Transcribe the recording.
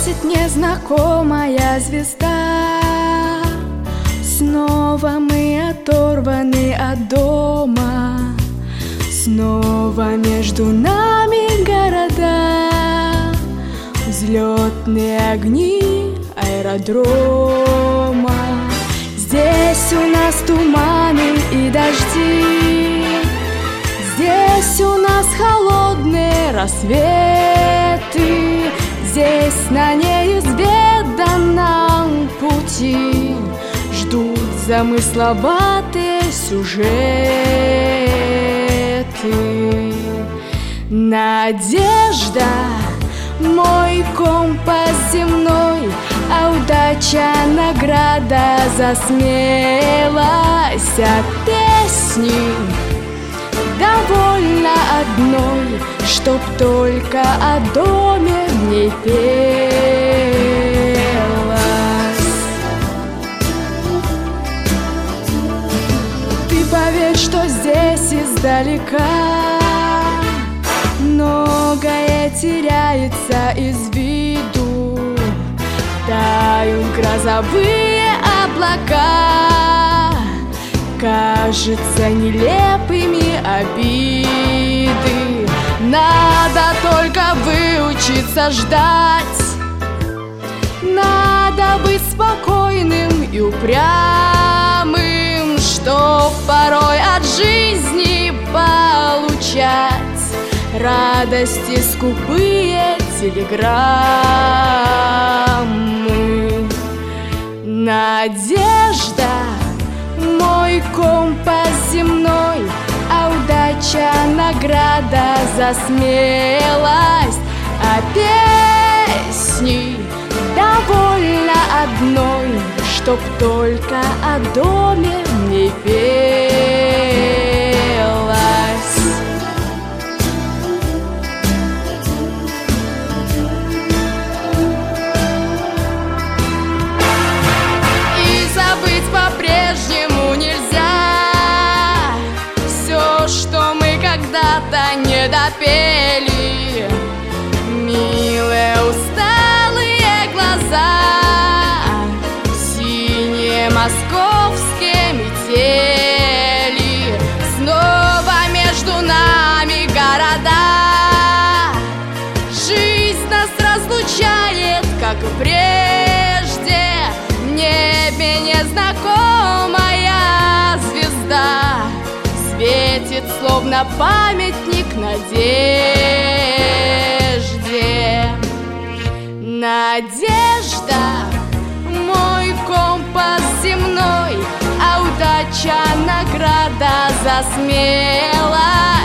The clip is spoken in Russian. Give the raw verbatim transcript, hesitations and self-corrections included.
светит незнакомая звезда. Снова мы оторваны от дома, снова между нами города, взлетные огни аэродрома. Здесь у нас туманы и дожди, здесь у нас холодные рассветы, здесь на неизведанном пути ждут замысловатые сюжеты. Надежда — мой компас земной, а удача — награда за смелость. А песни довольно одной, чтоб только о доме в ней пелось. Ты поверь, что здесь издалека многое теряется из виду, тают грозовые облака, кажется нелепыми обиды. Надо только выучиться ждать, надо быть спокойным и упрямым, чтоб порой от жизни получать радости скупые телеграммы. Надежда — мой компас земной, а удача — награда за смелость. А песни довольно одной, чтоб только о доме в ней пелось. По-прежнему нельзя все, что мы когда-то не допели. Милые усталые глаза, синие московские метели, снова между нами города. Жизнь нас разлучает, как и прежде. В небе незнакомая звезда светит, словно памятник надежде. Надежда — мой компас земной, а удача — награда за смелость.